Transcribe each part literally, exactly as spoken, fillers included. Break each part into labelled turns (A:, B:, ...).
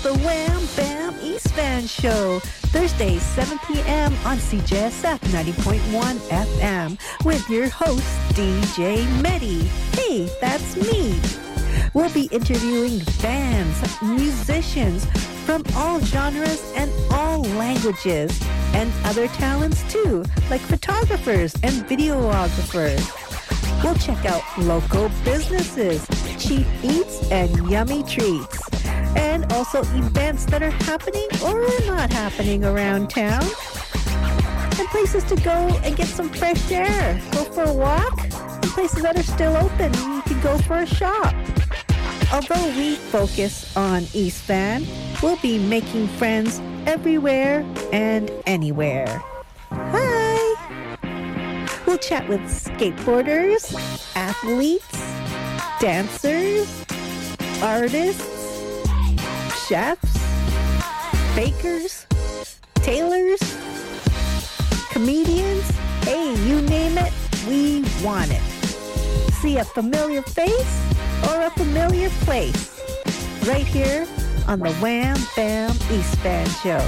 A: the Wham Bam East Van Show, Thursdays, seven p.m. on C J S F ninety point one F M with your host, D J Medi. Hey, that's me. We'll be interviewing bands, musicians from all genres and all languages, and other talents too, like photographers and videographers. We'll check out local businesses, cheap eats, and yummy treats. And also events that are happening or not happening around town. And places to go and get some fresh air. Go for a walk. And places that are still open. You can go for a shop. Although we focus on East Van, we'll be making friends everywhere and anywhere. Hi! We'll chat with skateboarders, athletes, dancers, artists, chefs, bakers, tailors, comedians. Hey, you name it, we want it. See a familiar face or a familiar place right here on the Wham Bam East Van Show.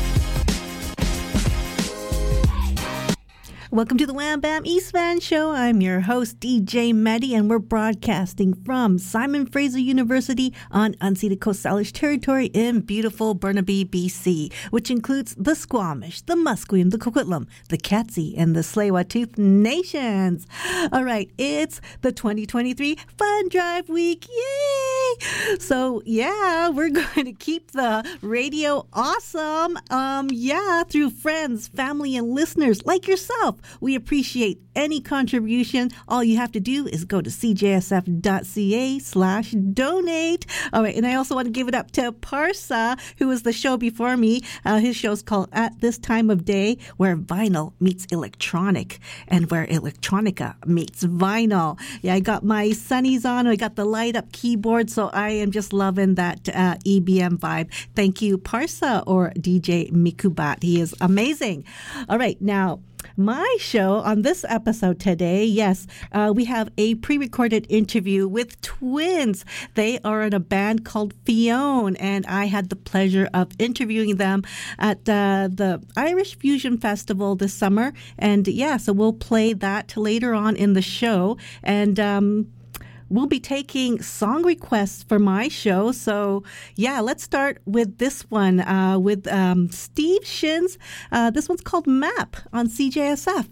A: Welcome to the Wham Bam East Van Show. I'm your host, D J Medi, and we're broadcasting from Simon Fraser University on unceded Coast Salish territory in beautiful Burnaby, B C, which includes the Squamish, the Musqueam, the Coquitlam, the Katzie, and the Tsleil-Waututh nations. All right, it's the twenty twenty-three Fun Drive Week. Yay! So, yeah, we're going to keep the radio awesome. Um, yeah, through friends, family, and listeners like yourself. We appreciate any contribution. All you have to do is go to cjsf.ca slash donate. All right, and I also want to give it up to Parsa, who was the show before me. Uh, his show's called At This Time of Day, where vinyl meets electronic and where electronica meets vinyl. Yeah, I got my sunnies on. I got the light up keyboard, so I am just loving that uh, E B M vibe. Thank you, Parsa, or D J Mikubat. He is amazing. All right, now, my show on this episode today, yes, uh, we have a pre-recorded interview with twins. They are in a band called Fionn, and I had the pleasure of interviewing them at uh, the Irish Fusion Festival this summer. And yeah, so we'll play that later on in the show. And um we'll be taking song requests for my show. So, yeah, let's start with this one uh, with um, Steve Shins. Uh, this one's called Map on C J S F.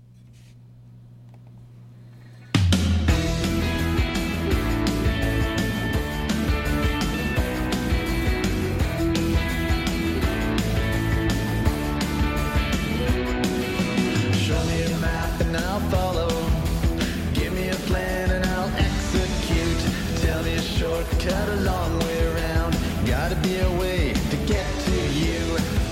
B: Show me a map and I'll follow. Give me a plan and I'll tell me a shortcut a long way around. Gotta be a way to get to you.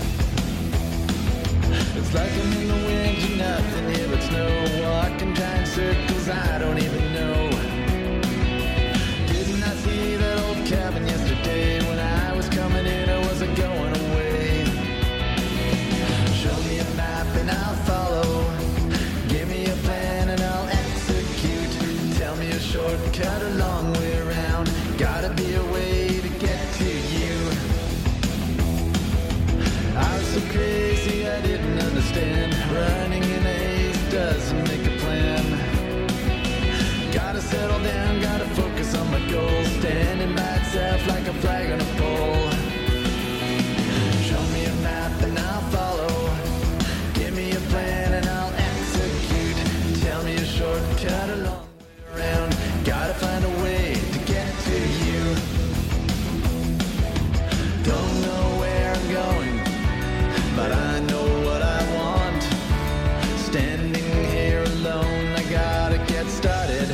B: It's like I'm in the wind and nothing here but snow. Walking giant circles I don't even know. Didn't I see that old cabin yesterday? When I was coming in I wasn't going away. Show me a map and I'll follow. Give me a plan and I'll execute. Tell me a shortcut a long way around. Gotta be a way to get to you. I was so crazy I didn't understand. Running in a haze doesn't make a plan. Gotta settle down, gotta focus on my goals. Standing by itself like a flag on a pole. Show me a map and I'll follow. Give me a plan and I'll execute. Tell me a shortcut a long way around. Gotta find a way to get to you. Don't know where I'm going, but I know what I want. Standing here alone, I gotta get started.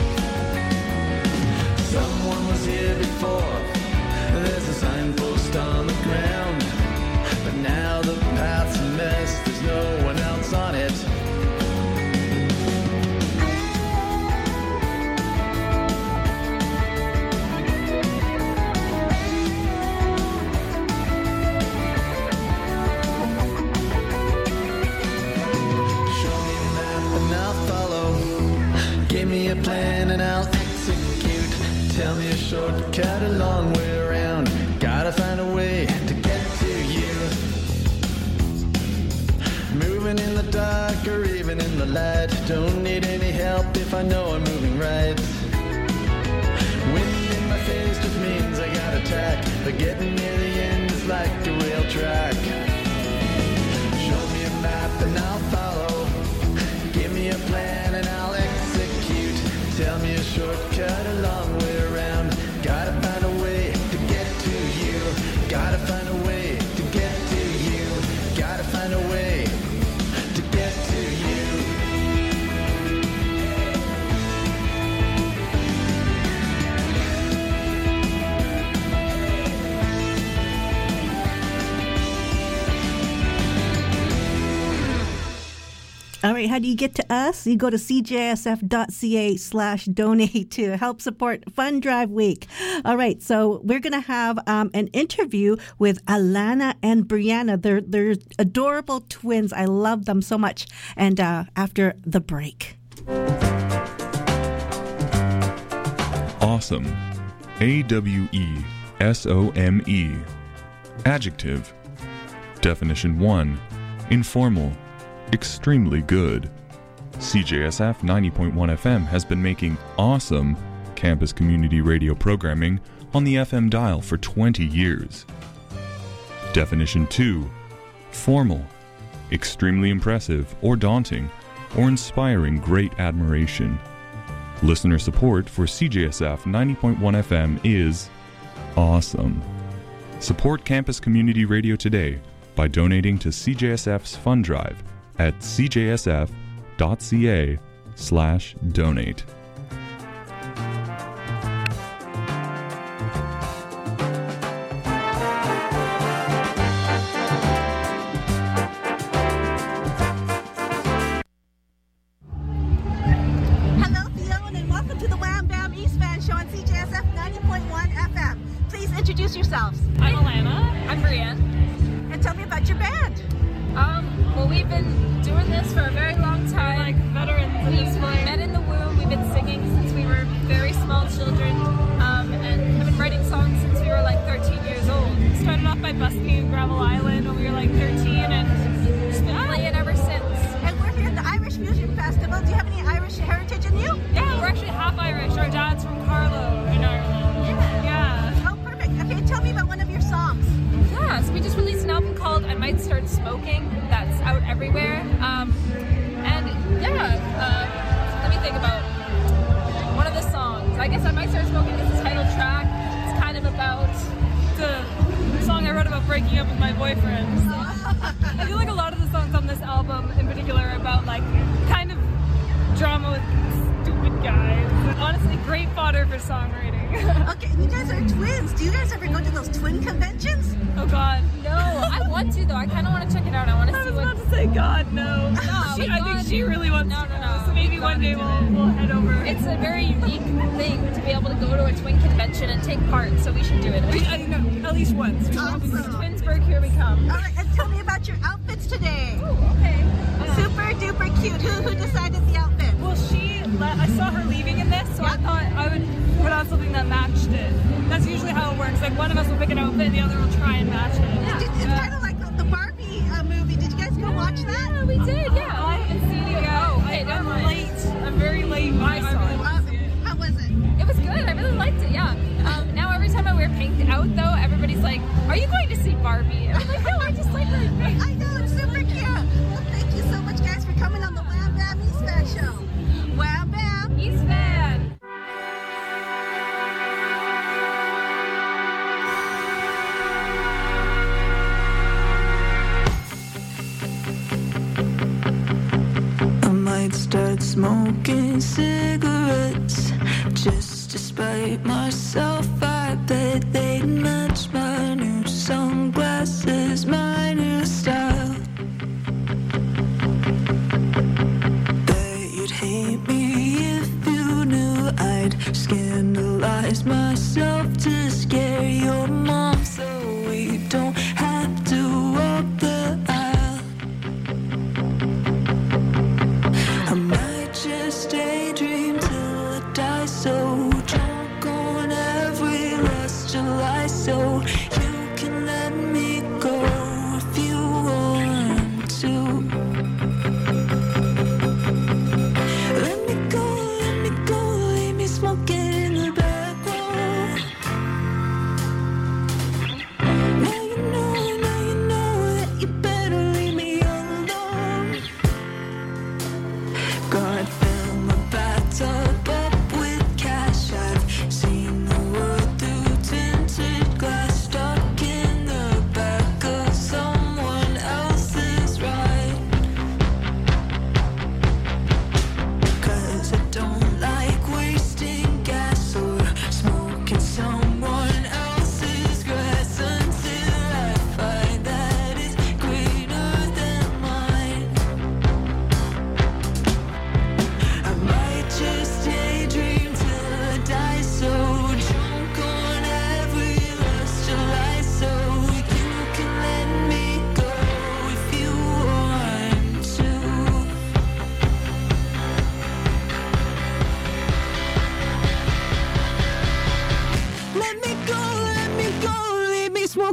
B: Someone was here before. There's a signpost on the ground, but now the path's a mess. There's no one else on it. Give me a plan and I'll execute. Tell me a shortcut a long way around. Gotta Gotta find a way to get to you. Moving in the dark or even in the light. Don't need any help if I know I'm moving right. Wind in my face just means I gotta tack. But getting near the end is like a rail track. Show me a map and I'll follow. Give me a plan and I'll execute. Tell me a shortcut a long way around. Gotta find a way to get to you. Gotta find a way to get to you. Gotta find a way to get to you.
A: All right, how do you get to us? You go to c j s f dot c a slash donate to help support Fund Drive Week. All right, so we're going to have um, an interview with Alana and Brianna. They're, they're adorable twins. I love them so much. And uh, after the break.
C: Awesome. A W E S O M E. Adjective. Definition one. Informal. Extremely good. C J S F ninety point one F M has been making awesome campus community radio programming on the F M dial for twenty years. Definition two. Formal. Extremely impressive or daunting or inspiring great admiration. Listener support for C J S F ninety point one F M is awesome. Support campus community radio today by donating to C J S F's Fund Drive at c j s f dot c a slash donate.
D: Hello, Fiona, and welcome to the Wham Bam East Van Show on C J S F ninety point one F M. Please introduce yourselves.
E: I'm Alana. I'm Brianne.
D: And tell me about your band.
E: Um, well, we've been doing this for a very long time.
F: We're like veterans at
E: We
F: this point.
E: met in the womb. We've been singing since we were very small children, um, and have been writing songs since we were like thirteen years old.
F: Started off by busking in Gravel Island when we were like thirteen, and
E: Just been playing ever since.
D: And we're here at the Irish Fusion Festival. Do you have any Irish heritage in you?
F: yeah, we're actually half Irish. Our dad's from Carlow in Ireland. Yeah.
D: Oh, perfect. Okay, tell me about one of your songs.
E: Yeah, so we just released an album called I Might Start Smoking. That's out everywhere. Um, and yeah, uh, let me think about one of the songs. I guess I Might Start Smoking is the title track. It's kind of about
F: It's a song I wrote about breaking up with my boyfriend. I feel like a lot of the songs on this album in particular are about like kind of drama with stupid guys. Honestly, great fodder for songwriting.
D: Okay, you guys are twins. Do you guys ever go to those twin conventions?
F: Oh God.
E: no, I want to though. I kind of want to check it out. I want to
F: I
E: see
F: was
E: what.
F: about to say God, no.
E: No,
F: She-
E: we
F: I gotta
E: do.
F: think she really wants
E: No,
F: to
E: no,
F: go.
E: no.
F: So maybe
E: We
F: one
E: gotta
F: day
E: do
F: we'll,
E: it.
F: we'll head over.
E: It's a very unique thing to be able to go to a twin convention and take part. So we should do it.
F: We, I know, at least once. We should.
D: Awesome.
E: Twinsburg, here we come.
D: All right, and tell me about your outfits today.
E: Oh, okay.
D: Super duper cute. Who who decided the outfit?
F: Well, she, le- I saw her leaving in this, so I thought I would put on something that matched it. That's usually how it works. Like one of us will pick an outfit and the other will try and match it.
D: It's, it's kind of like the, the Barbie uh, movie. Did you guys go watch that?
E: Yeah, we did. Yeah,
F: I-
E: I haven't seen it yet.
F: Oh, I,
E: Okay, never
F: I'm
E: mind.
F: late. I'm very late. I, I really want
D: Um,
F: to see it.
D: how was it?
E: It was good. I really liked it. Yeah. Um, now every time I wear pink out, though, everybody's like, "Are you going to see Barbie?" And I'm like, "No, I just like wearing pink."
D: I know, it's super cute. Well, thank you so much, guys, for coming on the Wham Bam East Van Show. Wham Bam.
E: East Van.
G: I might start smoking cigarettes just to spite myself. I bet they'd match my new sunglasses, my new style. Bet you'd hate me if you knew I'd scandalize myself to scare your mom, so we don't have to walk the aisle. I might just daydream till I die, so drunk on every last July, so you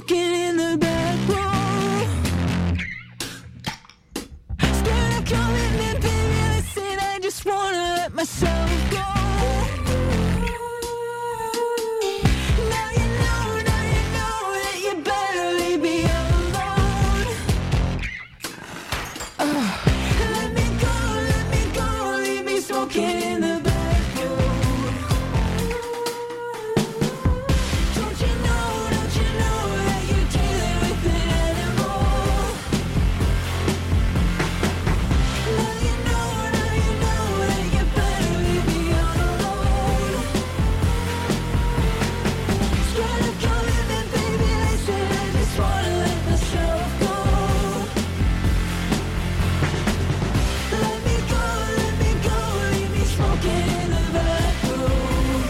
G: smoking in the back room. Scared of commitment, baby, listen, I just wanna let myself go. Now you know, now you know that you better leave me alone. Uh, let me go, let me go, leave me smoking in the back room. Don't you know, don't you know that you're dealing with an animal? Now you know, now you know that you better leave me alone. Scared of commitment, baby, listen, I just wanna let myself go. Let me go, let me go, leave me smoking in the back room.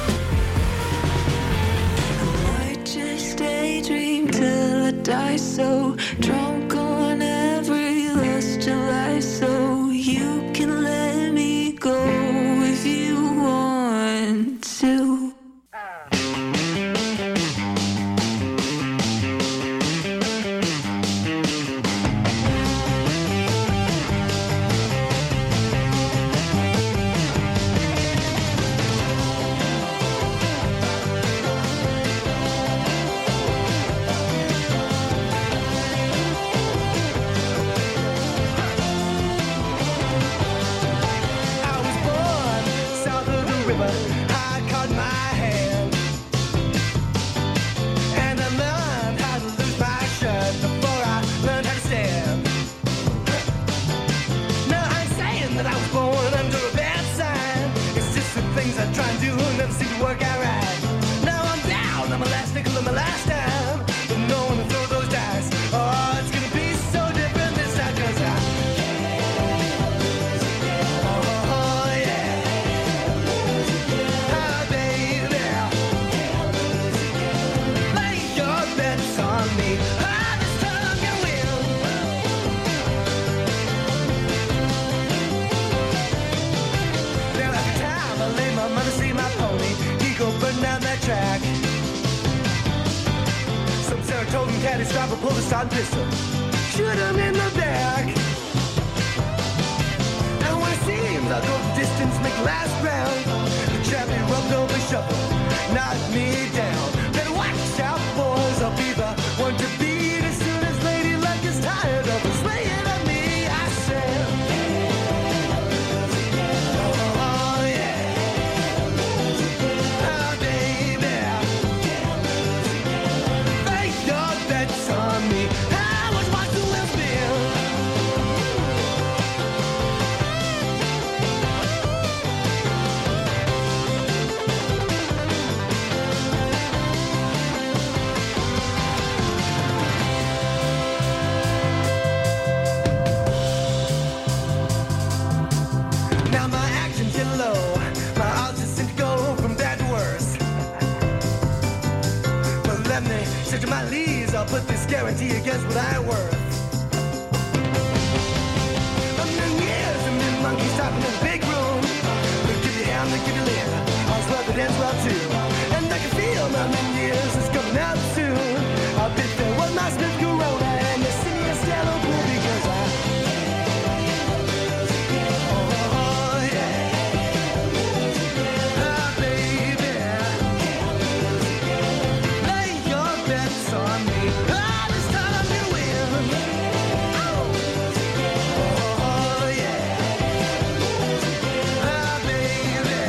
G: I might just daydream till I die, so drunk on every last July, so you can let me go if you want to.
B: I was born south of the river. I caught my hand, and I learned how to lose my shirt before I learned how to stand. Now I'm saying that I was born under a bad sign. It's just the things I try and do never seem to work out right. Now I'm down, I'm a last nickel of my last time, but no one to throw those dice. Oh, it's gonna be so different this time, 'cause I Oh, yeah. Ah, baby. Lay your bets on me. Ah, this time you will. Now every time I lay my money, see my pony, he go burn down that track. Some serotonin catastrophe pull the stun pistol, shoot him in the back. And when it seems I'll go the distance, make the last round, the champion rubbed over shuffle, knock me down. Better watch out, boys, I'll be the one to beat as soon as Lady Luck is tired of slaying on me. I said, oh yeah, ah baby, lay your bets on me. I was watching the wheel spin. Now my actions get low, my odds just seem to go from bad to worse. But let me say to my leaves, I'll put this guarantee against what I'm worth. A million years, a million monkeys talking in a big room. They give you hand, they give you lip. All's well that ends well too. And I can feel my million years is coming out soon. I'll bid farewell my Smith Corona and the city of Stella Pool, because I Oh yeah, ah baby, lay your bets on me. Ah, this time I'm gonna win. Oh yeah, ah baby,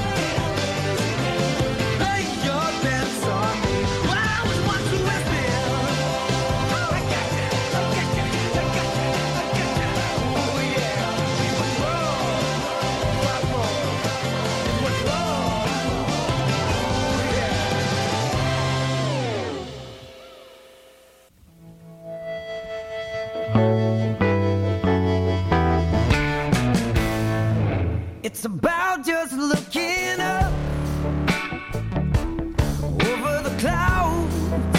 B: lay your bets on me. Well, I was watching West Bend. Oh, I got you, I got you, I got you, I got you. Oh yeah, it was wrong. What more? It was wrong. Oh yeah. It's about just looking up over the clouds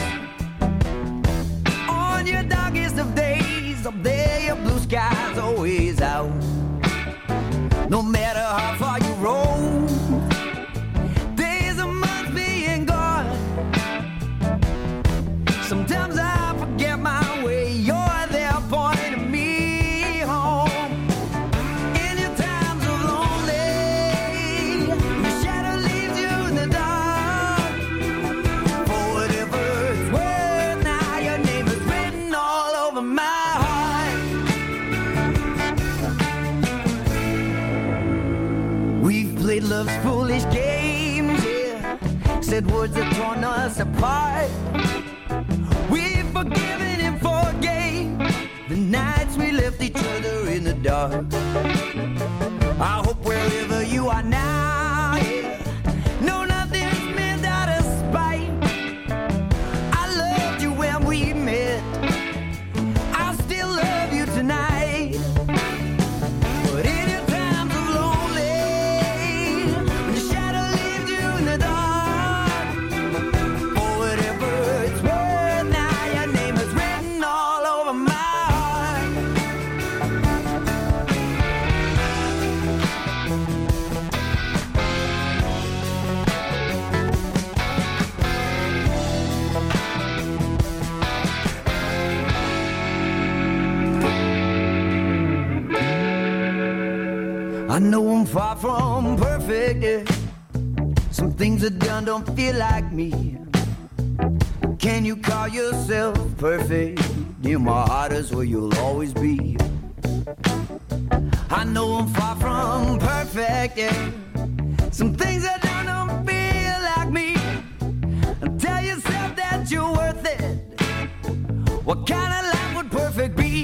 B: on your darkest of days. Up there, your blue sky's always out. No matter how far you roam, days a month being gone. Sometimes I
H: words that torn us apart. We've forgiven and forgave the nights we left each other in the dark. I hope wherever you are now, yeah, no, nothing's meant out of spite. I loved you when we met, I still love you tonight. But in your times of lonely, when your shadow leaves you in the dark, for whatever it's worth, now your name is written all over my heart. I know I'm far from perfect, yeah. Some things are done don't feel like me. Can you call yourself perfect? Dear, my heart is where you'll always be. I know I'm far from perfect, yeah. Some things are done don't feel like me. Tell yourself that you're worth it. What kind of life would perfect be?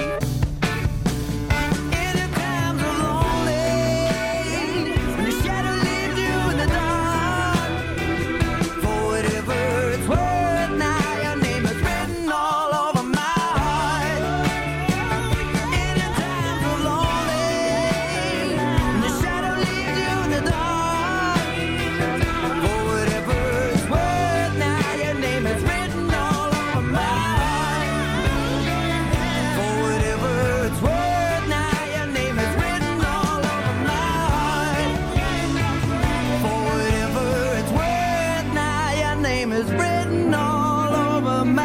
H: In your times of lonely, when your shadow leaves you in the dark, for whatever it's worth, now your name is written all over my heart. In your times of lonely, when your shadow leaves you in the dark, for whatever it's worth, now your name is written all over my heart. For whatever it's worth, now your name is written all over my heart. For whatever it's worth, now your name is written all over my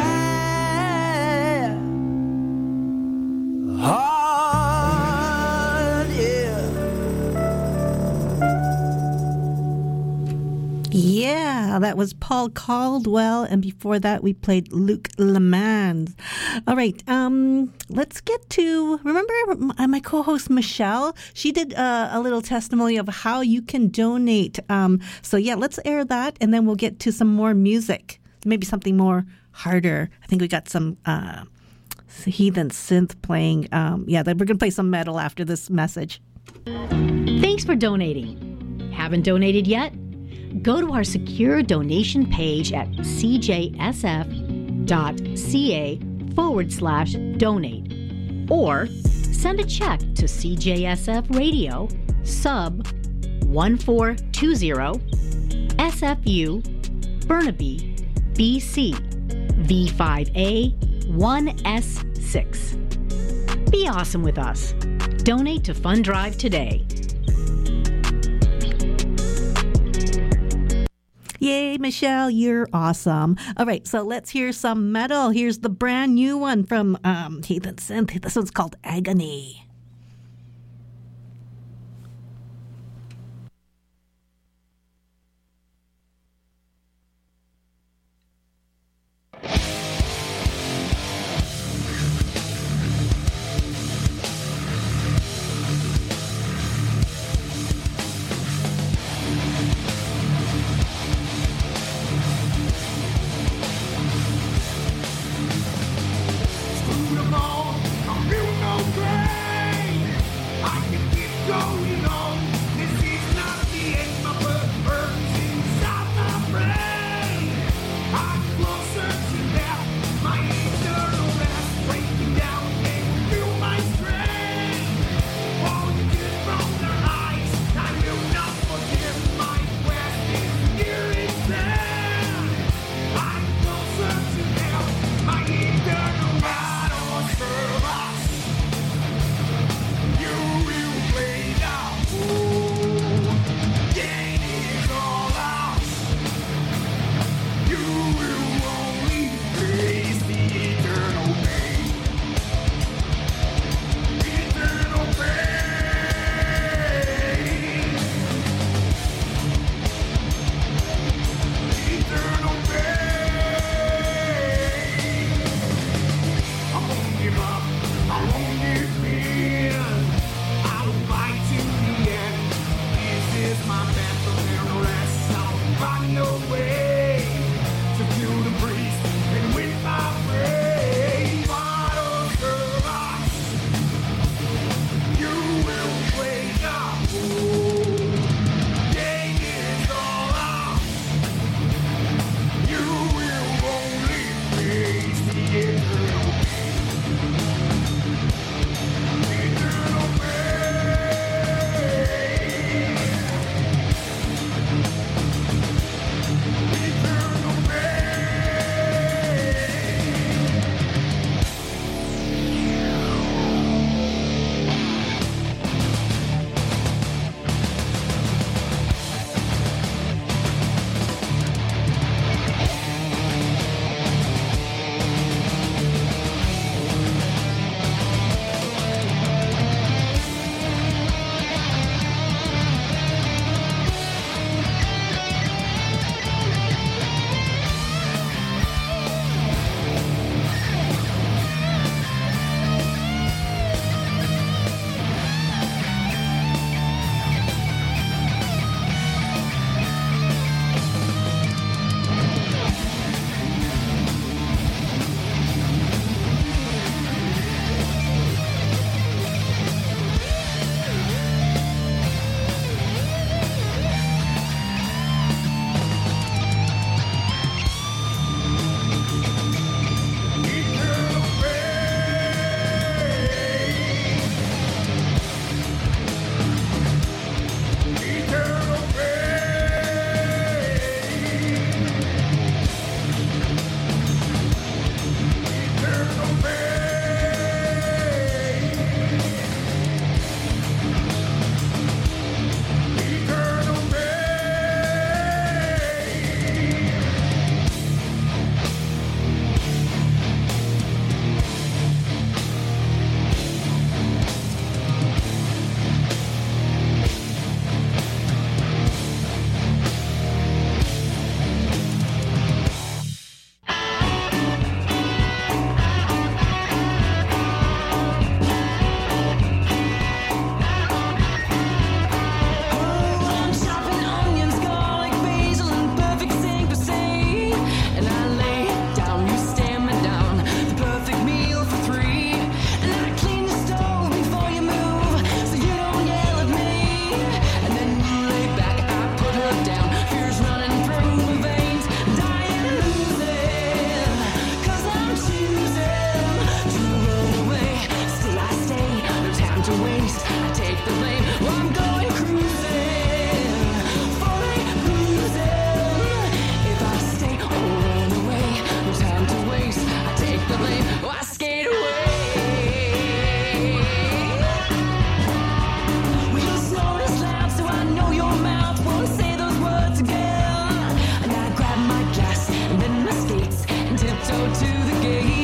H: heart, yeah.
A: Yeah, that was Paul Caldwell, and before that we played Luc Lemans. All right, um, let's get to, remember my, my co-host Michelle? She did uh, a little testimony of how you can donate. Um, so yeah, let's air that, and then we'll get to some more music. Maybe something more harder. I think we got some uh, heathen synth playing. Um, yeah, we're going to play some metal after this message.
I: Thanks for donating. Haven't donated yet? Go to our secure donation page at cjsf.ca forward slash donate or send a check to C J S F Radio, sub one four two zero, S F U, Burnaby, B C, V five A one S six. Be awesome with us. Donate to Fund Drive today.
A: Yay, Michelle, you're awesome. All right, so let's hear some metal. Here's the brand new one from um, Heathen Synth. This one's called Agony.
J: You will tiptoe to the gate.